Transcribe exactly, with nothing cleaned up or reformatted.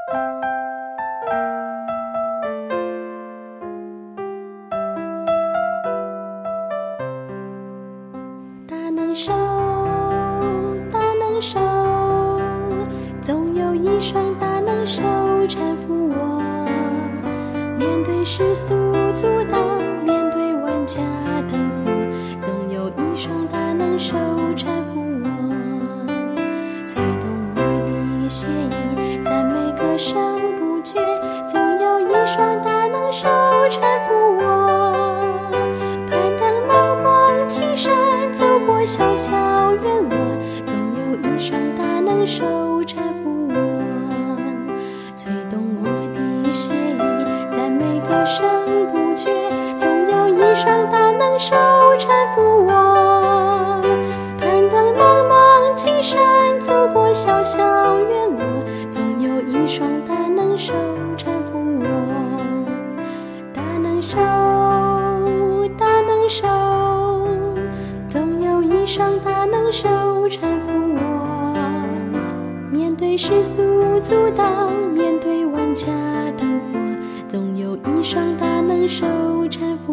大能手，大能手，总有一双大能手搀扶我，面对世俗阻挡，面对万家灯火，总有一双大能手搀扶我，催动我的血液，赞美歌声不绝，总有一双大能手搀扶我，攀登茫茫青山，走过小小院落，总有一双大能手搀扶我，催动我的血液，赞美歌声不绝，总有一双大能手搀扶我，攀登茫茫青山，走过小小院落，总有一双大能手搀扶我，大能手，大能手，总有一双大能手搀扶我，面对世俗阻挡，面对万家灯火，总有一双大能手搀扶我。